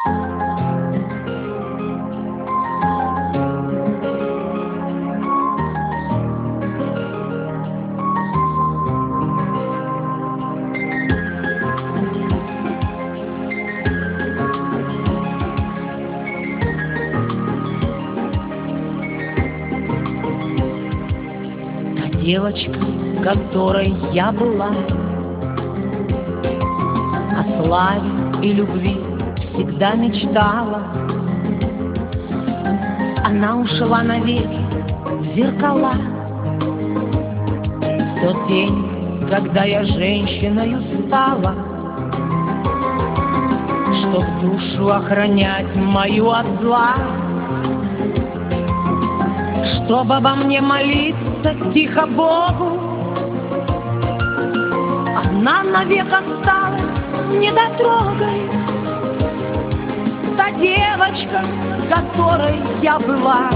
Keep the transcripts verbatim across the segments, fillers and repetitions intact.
Девочка, которой я была, о славе и любви всегда мечтала. Она ушла навеки в зеркала. В тот день, когда я женщиною стала, чтоб душу охранять мою от зла, чтоб обо мне молиться тихо Богу, одна навек осталась недотрогой. Та девочка, которой я была.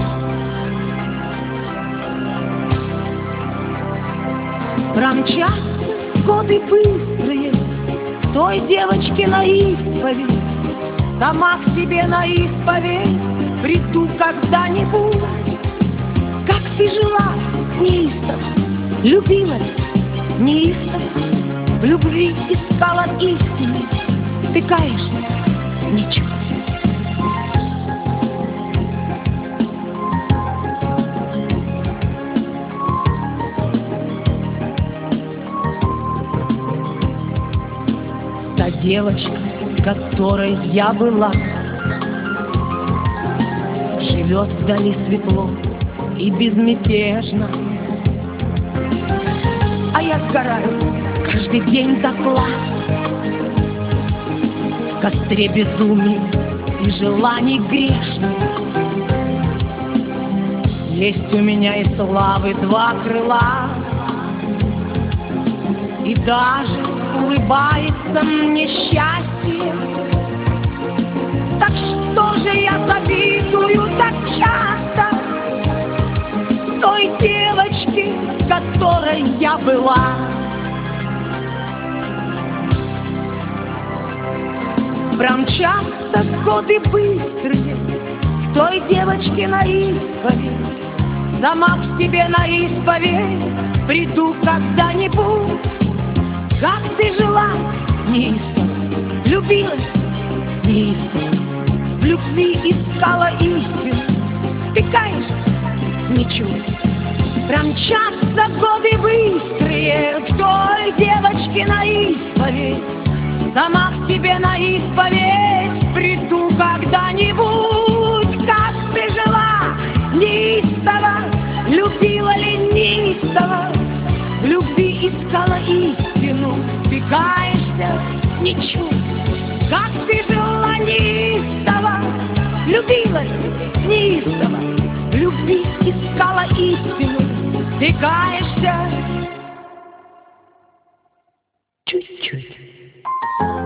Промчатся годы быстрые той девочке на исповедь. Сама к себе на исповедь приду когда-нибудь. Как ты жила неистово, любилась неистово, в любви искала истины, ты каешься ничуть. Та девочка, которой я была, живет вдали светло и безмятежно, а я сгораю каждый день дотла в костре безумий и желаний грешных. Есть у меня и славы два крыла, и даже улыбается мне счастье. Так что же я завидую так часто той девочке, которой я была? Промчатся годы быстрые той девочке на исповедь. Сама к себе на исповедь приду когда-нибудь. Как ты жила неистово, любилась неистово, в любви искала истину, ты каешься ничуть. Промчатся годы быстрые к той девочке на исповедь. Сама к тебе на исповедь приду когда-нибудь. Как ты жила неистово, любила ли неистово, в любви искала истину, ты каешься ничуть. Как ты жила неистово, любила ли неистово, в любви искала истину, ты каешься чуть-чуть.